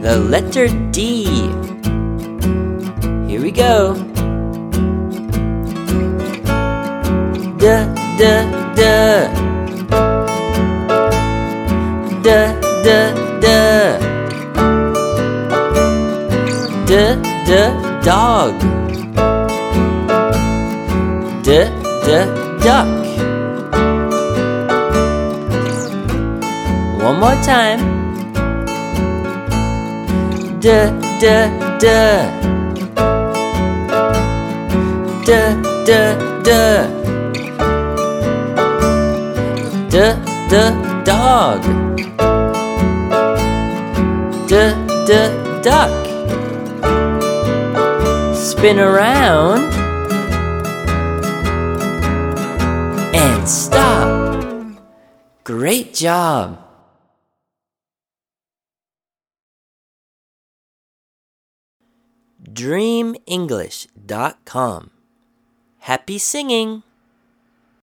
the letter D. Here we go. D, D, D. D, D, D. D, D, dog. D, D, duck. One more time. D, D, D. D, D, D. D, D, dog. D, D, duck. Spin around and stop. Great job. DreamEnglish.com. Happy singing!